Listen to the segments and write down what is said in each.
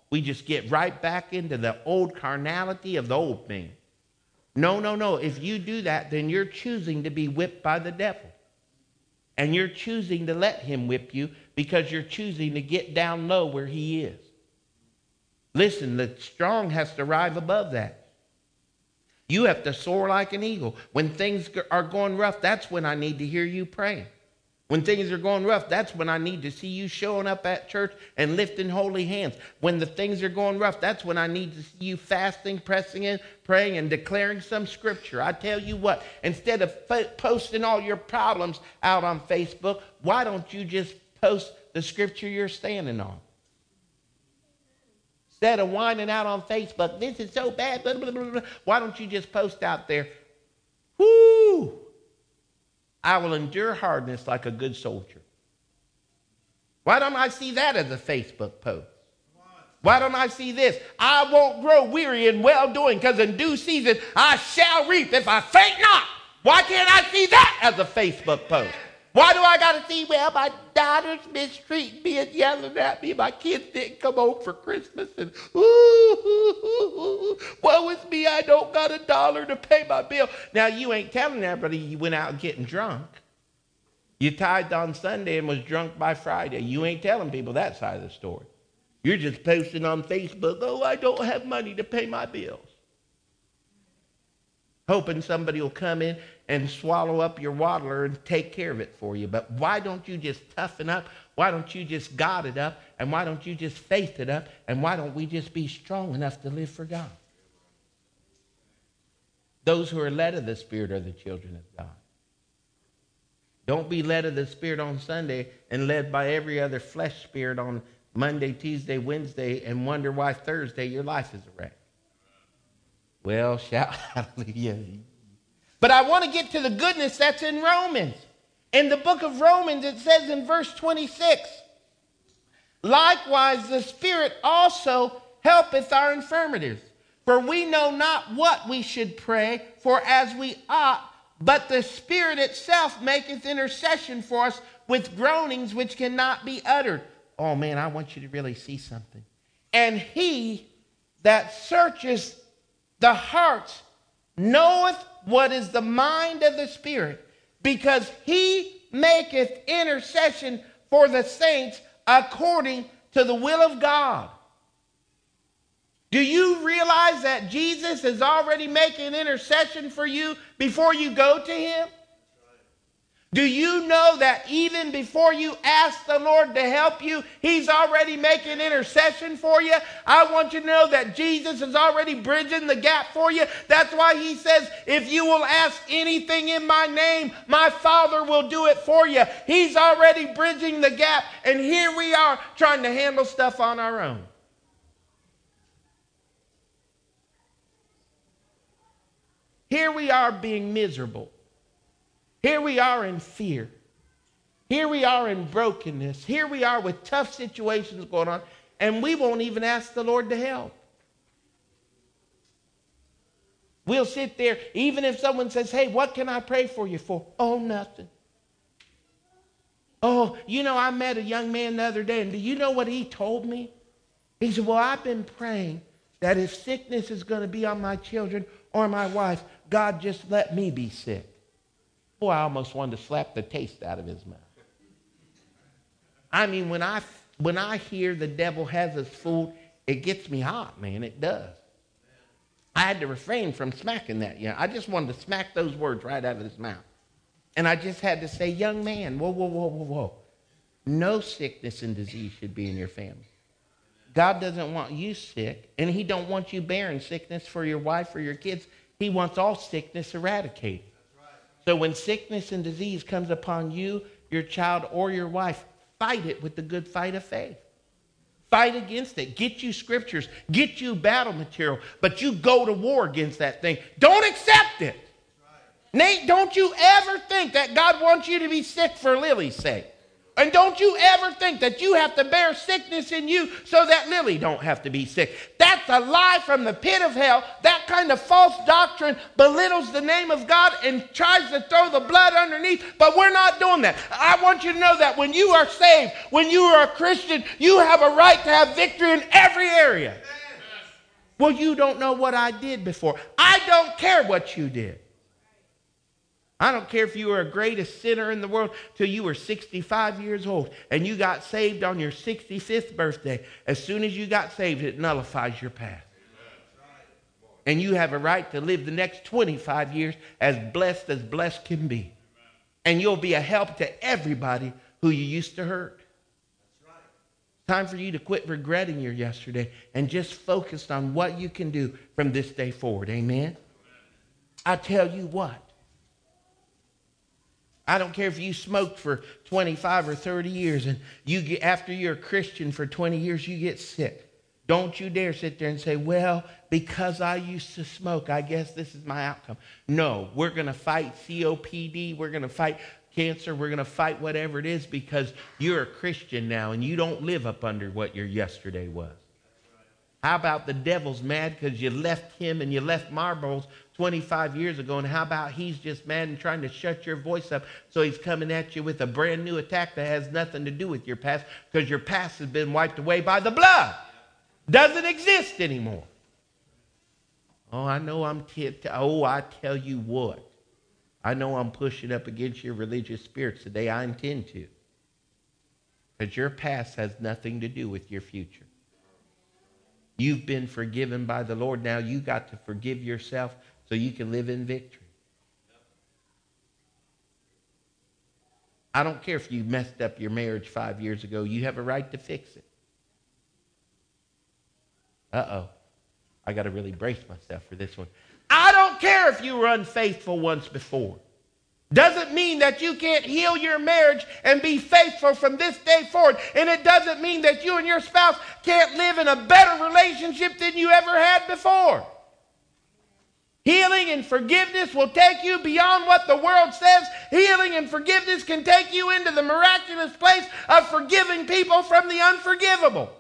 we just get right back into the old carnality of the old man. No, no, no. If you do that, then you're choosing to be whipped by the devil. And you're choosing to let him whip you because you're choosing to get down low where he is. Listen, the strong has to rise above that. You have to soar like an eagle. When things are going rough, that's when I need to hear you praying. When things are going rough, that's when I need to see you showing up at church and lifting holy hands. When the things are going rough, that's when I need to see you fasting, pressing in, praying, and declaring some scripture. I tell you what, instead of posting all your problems out on Facebook, why don't you just post the scripture you're standing on? Instead of whining out on Facebook, this is so bad, blah, blah, blah, blah, why don't you just post out there, whoo, I will endure hardness like a good soldier. Why don't I see that as a Facebook post? Why don't I see this? I won't grow weary in well-doing, because in due season I shall reap if I faint not. Why can't I see that as a Facebook post? Why do I got to see, well, my daughter's mistreating me and yelling at me. My kids didn't come home for Christmas. And, woe is me, I don't got $1 to pay my bill. Now, you ain't telling everybody you went out getting drunk. You tithed on Sunday and was drunk by Friday. You ain't telling people that side of the story. You're just posting on Facebook, oh, I don't have money to pay my bills. Hoping somebody will come in and swallow up your waddler and take care of it for you. But why don't you just toughen up? Why don't you just God it up? And why don't you just faith it up? And why don't we just be strong enough to live for God? Those who are led of the Spirit are the children of God. Don't be led of the Spirit on Sunday and led by every other flesh spirit on Monday, Tuesday, Wednesday, and wonder why Thursday your life is a wreck. Well, shout hallelujah. But I want to get to the goodness that's in Romans. In the book of Romans, it says in verse 26, likewise the Spirit also helpeth our infirmities. For we know not what we should pray for as we ought, but the Spirit itself maketh intercession for us with groanings which cannot be uttered. Oh man, I want you to really see something. And he that searches the hearts knoweth what is the mind of the Spirit, because he maketh intercession for the saints according to the will of God. Do you realize that Jesus is already making intercession for you before you go to him? Do you know that even before you ask the Lord to help you, he's already making intercession for you? I want you to know that Jesus is already bridging the gap for you. That's why he says, if you will ask anything in my name, my Father will do it for you. He's already bridging the gap, and here we are trying to handle stuff on our own. Here we are being miserable. Here we are in fear. Here we are in brokenness. Here we are with tough situations going on, and we won't even ask the Lord to help. We'll sit there, even if someone says, hey, what can I pray for you for? Oh, nothing. Oh, you know, I met a young man the other day, and do you know what he told me? He said, well, I've been praying that if sickness is going to be on my children or my wife, God, just let me be sick. Boy, I almost wanted to slap the taste out of his mouth. I mean, when I hear the devil has us fooled, it gets me hot, man. It does. I had to refrain from smacking that. I just wanted to smack those words right out of his mouth. And I just had to say, young man, whoa, whoa, whoa, whoa, whoa. No sickness and disease should be in your family. God doesn't want you sick, and he don't want you bearing sickness for your wife or your kids. He wants all sickness eradicated. So when sickness and disease comes upon you, your child, or your wife, fight it with the good fight of faith. Fight against it. Get you scriptures. Get you battle material. But you go to war against that thing. Don't accept it. Nate, don't you ever think that God wants you to be sick for Lily's sake, And don't you ever think that you have to bear sickness in you so that Lily don't have to be sick. That's a lie from the pit of hell. That kind of false doctrine belittles the name of God and tries to throw the blood underneath, but we're not doing that. I want you to know that when you are saved, when you are a Christian, you have a right to have victory in every area. Well, you don't know what I did before. I don't care what you did. I don't care if you were the greatest sinner in the world till you were 65 years old and you got saved on your 65th birthday. As soon as you got saved, it nullifies your past. And you have a right to live the next 25 years as blessed can be. And you'll be a help to everybody who you used to hurt. Time for you to quit regretting your yesterday and just focus on what you can do from this day forward. Amen? I tell you what. I don't care if you smoked for 25 or 30 years and after you're a Christian for 20 years, you get sick. Don't you dare sit there and say, well, because I used to smoke, I guess this is my outcome. No, we're going to fight COPD. We're going to fight cancer. We're going to fight whatever it is because you're a Christian now and you don't live up under what your yesterday was. How about the devil's mad because you left him and you left Marlboros 25 years ago, and how about he's just mad and trying to shut your voice up, so he's coming at you with a brand new attack that has nothing to do with your past because your past has been wiped away by the blood. Doesn't exist anymore. Oh, I know I tell you what. I know I'm pushing up against your religious spirits today. I intend to. Because your past has nothing to do with your future. You've been forgiven by the Lord. Now you got to forgive yourself so you can live in victory. I don't care if you messed up your marriage 5 years ago. You have a right to fix it. Uh-oh. I got to really brace myself for this one. I don't care if you were unfaithful once before. Doesn't mean that you can't heal your marriage and be faithful from this day forward. And it doesn't mean that you and your spouse can't live in a better relationship than you ever had before. Healing and forgiveness will take you beyond what the world says. Healing and forgiveness can take you into the miraculous place of forgiving people from the unforgivable.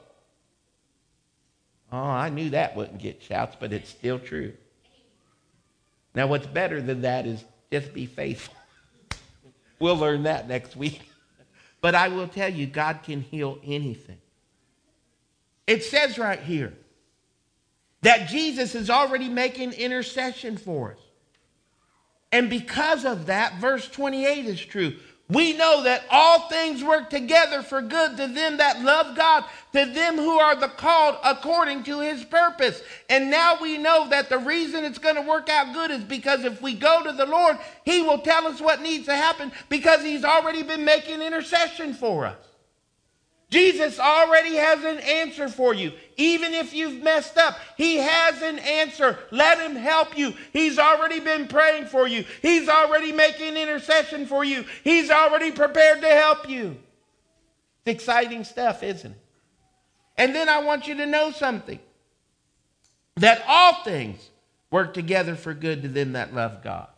Oh, I knew that wouldn't get shouts, but it's still true. Now, what's better than that is just be faithful. We'll learn that next week. But I will tell you, God can heal anything. It says right here that Jesus is already making intercession for us. And because of that, verse 28 is true. We know that all things work together for good to them that love God, to them who are the called according to his purpose. And now we know that the reason it's going to work out good is because if we go to the Lord, he will tell us what needs to happen because he's already been making intercession for us. Jesus already has an answer for you. Even if you've messed up, he has an answer. Let him help you. He's already been praying for you. He's already making intercession for you. He's already prepared to help you. It's exciting stuff, isn't it? And then I want you to know something. That all things work together for good to them that love God.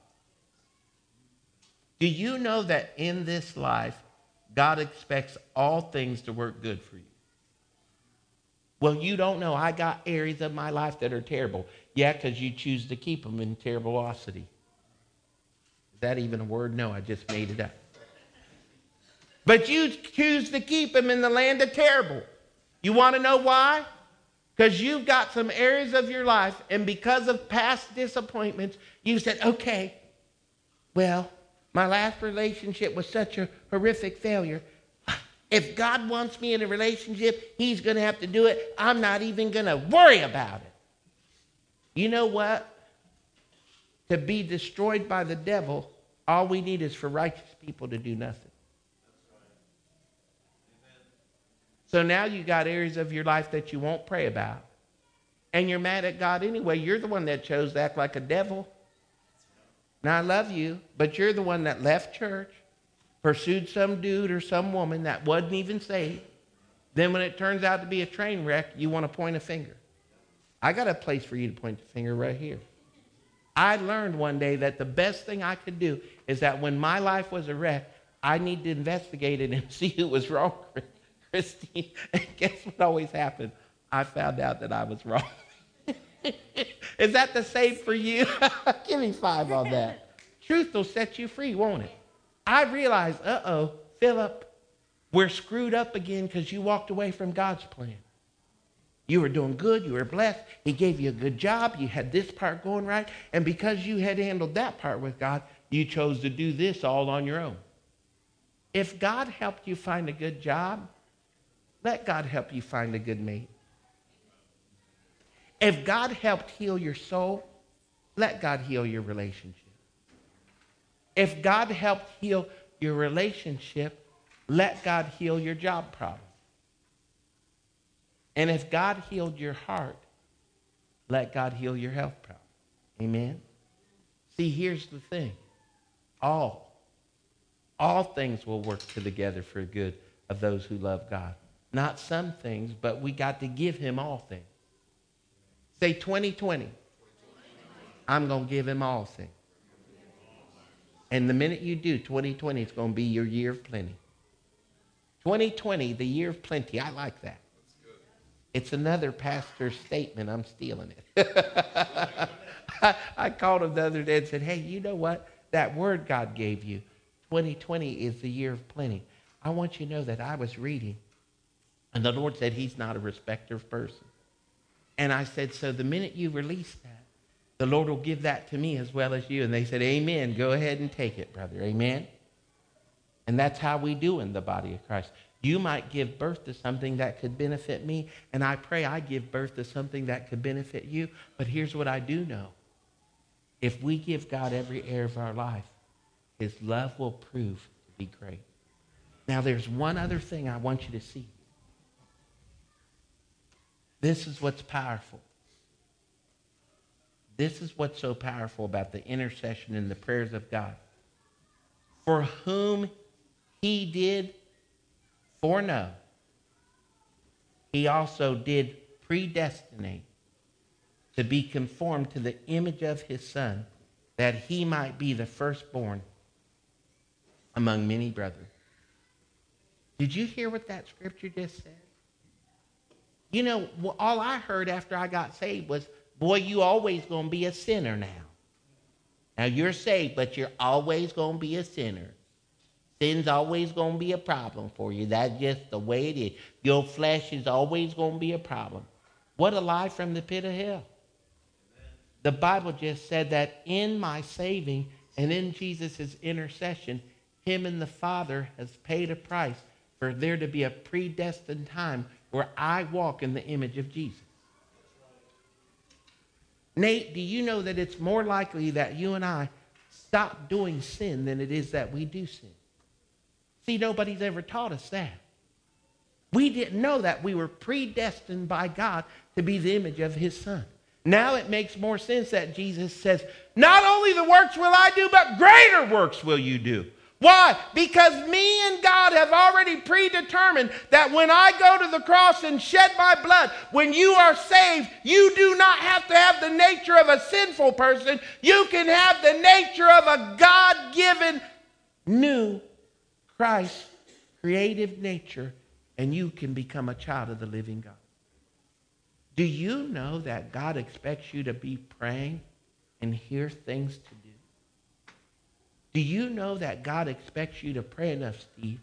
Do you know that in this life, God expects all things to work good for you? Well, you don't know. I got areas of my life that are terrible. Yeah, because you choose to keep them in terriblosity. Is that even a word? No, I just made it up. But you choose to keep them in the land of terrible. You want to know why? Because you've got some areas of your life, and because of past disappointments, you said, okay, well, my last relationship was such a horrific failure. If God wants me in a relationship, he's going to have to do it. I'm not even going to worry about it. You know what? To be destroyed by the devil, all we need is for righteous people to do nothing. So now you got areas of your life that you won't pray about. And you're mad at God anyway. You're the one that chose to act like a devil. Now, I love you, but you're the one that left church, pursued some dude or some woman that wasn't even saved. Then when it turns out to be a train wreck, you want to point a finger. I got a place for you to point the finger right here. I learned one day that the best thing I could do is that when my life was a wreck, I need to investigate it and see who was wrong, Christine. And guess what always happened? I found out that I was wrong. Is that the same for you? Give me 5 on that. Truth will set you free, won't it? I realized, Philip, we're screwed up again because you walked away from God's plan. You were doing good. You were blessed. He gave you a good job. You had this part going right. And because you had handled that part with God, you chose to do this all on your own. If God helped you find a good job, let God help you find a good mate. If God helped heal your soul, let God heal your relationship. If God helped heal your relationship, let God heal your job problem. And if God healed your heart, let God heal your health problem. Amen? See, here's the thing. All things will work together for good of those who love God. Not some things, but we got to give him all things. Say 2020. I'm going to give him all things. And the minute you do, 2020 is going to be your year of plenty. 2020, the year of plenty. I like that. It's another pastor's statement. I'm stealing it. I called him the other day and said, hey, you know what? That word God gave you, 2020 is the year of plenty. I want you to know that I was reading, and the Lord said he's not a respecter of person. And I said, so the minute you release that, the Lord will give that to me as well as you. And they said, amen. Go ahead and take it, brother. Amen. And that's how we do in the body of Christ. You might give birth to something that could benefit me, and I pray I give birth to something that could benefit you. But here's what I do know. If we give God every area of our life, his love will prove to be great. Now, there's one other thing I want you to see. This is what's powerful. This is what's so powerful about the intercession and the prayers of God. For whom he did foreknow, he also did predestinate to be conformed to the image of his Son, that he might be the firstborn among many brethren. Did you hear what that scripture just said? You know, all I heard after I got saved was, boy, you always going to be a sinner now. Now, you're saved, but you're always going to be a sinner. Sin's always going to be a problem for you. That's just the way it is. Your flesh is always going to be a problem. What a lie from the pit of hell. Amen. The Bible just said that in my saving and in Jesus' intercession, him and the Father has paid a price for there to be a predestined time where I walk in the image of Jesus. Nate, do you know that it's more likely that you and I stop doing sin than it is that we do sin? See, nobody's ever taught us that. We didn't know that we were predestined by God to be the image of his Son. Now it makes more sense that Jesus says, not only the works will I do, but greater works will you do. Why? Because me and God have already predetermined that when I go to the cross and shed my blood, when you are saved, you do not have to have the nature of a sinful person. You can have the nature of a God-given new Christ, creative nature, and you can become a child of the living God. Do you know that God expects you to be praying and hear things to do? Do you know that God expects you to pray enough, Steve,